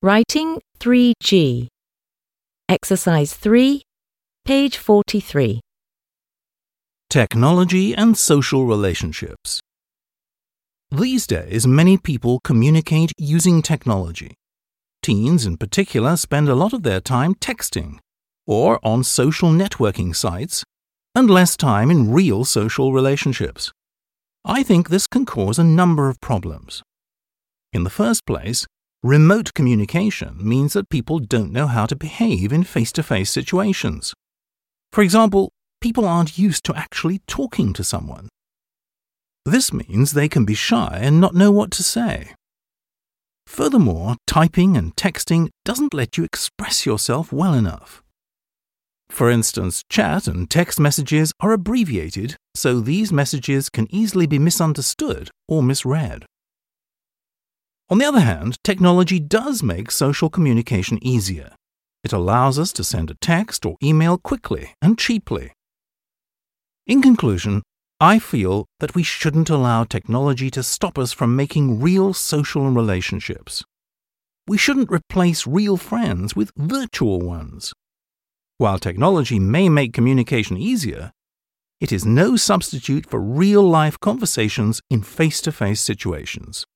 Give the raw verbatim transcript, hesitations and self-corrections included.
Writing three G. Exercise three, page forty-three. Technology and social relationships. These days, many people communicate using technology. Teens in particular spend a lot of their time texting or on social networking sites and less time in real social relationships. I think this can cause a number of problems. In the first place, remote communication means that people don't know how to behave in face-to-face situations. For example, people aren't used to actually talking to someone. This means they can be shy and not know what to say. Furthermore, typing and texting doesn't let you express yourself well enough. For instance, chat and text messages are abbreviated, so these messages can easily be misunderstood or misread. On the other hand, technology does make social communication easier. It allows us to send a text or email quickly and cheaply. In conclusion, I feel that we shouldn't allow technology to stop us from making real social relationships. We shouldn't replace real friends with virtual ones. While technology may make communication easier, it is no substitute for real-life conversations in face-to-face situations.